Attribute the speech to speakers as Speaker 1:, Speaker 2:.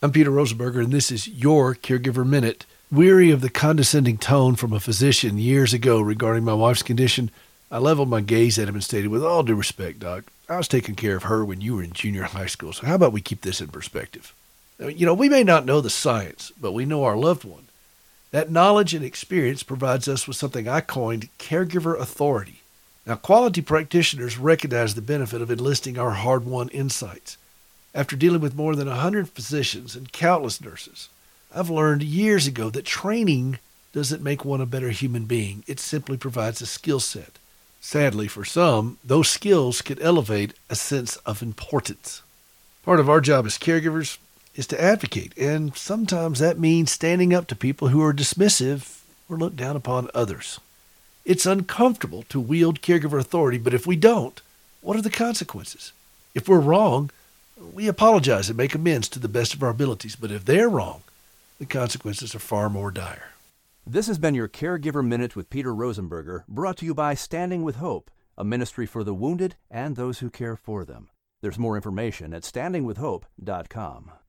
Speaker 1: I'm Peter Rosenberger, and this is your Caregiver Minute. Weary of the condescending tone from a physician years ago regarding my wife's condition, I leveled my gaze at him and stated, with all due respect, Doc, I was taking care of her when you were in junior high school, so how about we keep this in perspective? We may not know the science, but we know our loved one. That knowledge and experience provides us with something I coined caregiver authority. Now, quality practitioners recognize the benefit of enlisting our hard-won insights. After dealing with more than 100 physicians and countless nurses, I've learned years ago that training doesn't make one a better human being. It simply provides a skill set. Sadly, for some, those skills could elevate a sense of importance. Part of our job as caregivers is to advocate, and sometimes that means standing up to people who are dismissive or look down upon others. It's uncomfortable to wield caregiver authority, but if we don't, what are the consequences? If we're wrong, we apologize and make amends to the best of our abilities, but if they're wrong, the consequences are far more dire.
Speaker 2: This has been your Caregiver Minute with Peter Rosenberger, brought to you by Standing with Hope, a ministry for the wounded and those who care for them. There's more information at standingwithhope.com.